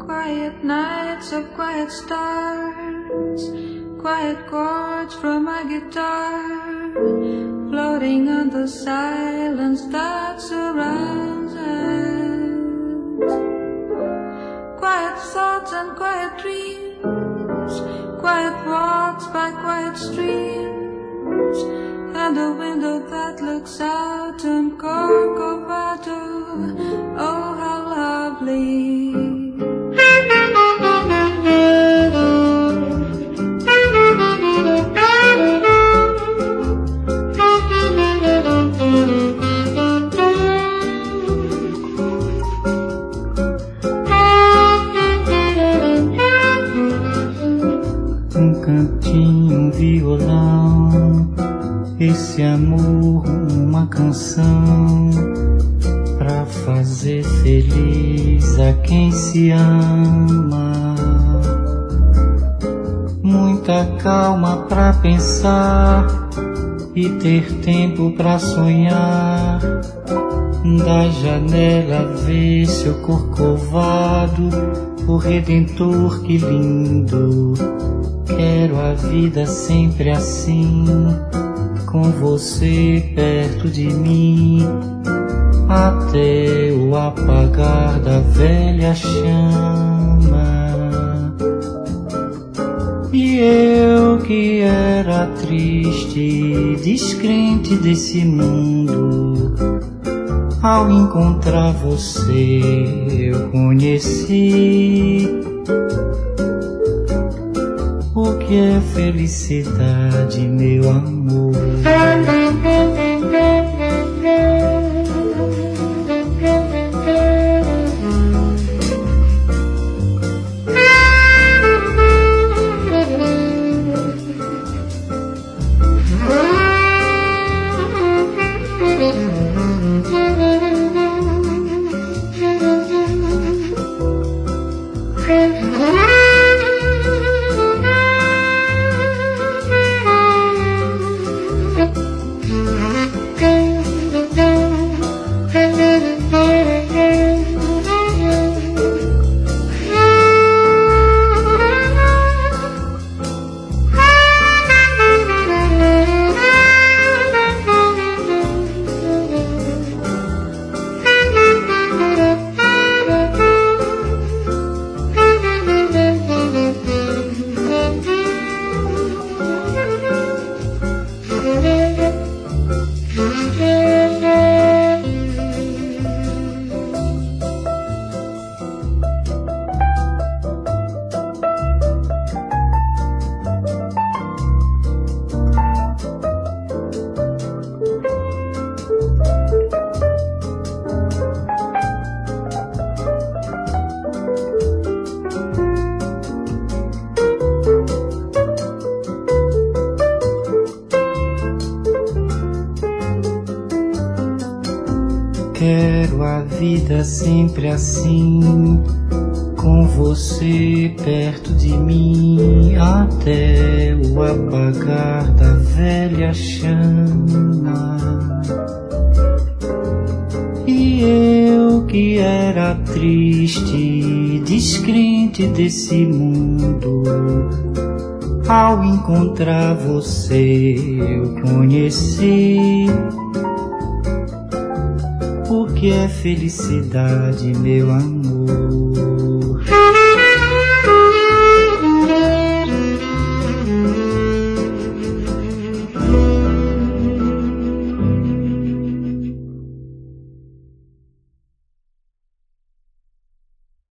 Quiet nights of quiet stars, quiet chords from my guitar, floating on the silence that surrounds us. Quiet thoughts and quiet dreams, quiet walks by quiet streams, and a window that looks out on Corcovado. Oh, how lovely. Um cantinho, um violão, esse amor, uma canção, pra fazer feliz a quem se ama. Muita calma pra pensar e ter tempo pra sonhar. Da janela ver seu corcovado, o Redentor, que lindo. Quero a vida sempre assim, com você perto de mim, até o apagar da velha chama. E eu que era triste, descrente desse mundo, ao encontrar você eu conheci o que é felicidade, meu amor. Quero a vida sempre assim, com você perto de mim, até o apagar da velha chama. E eu que era triste, descrente desse mundo, ao encontrar você eu conheci o que é felicidade, meu amor.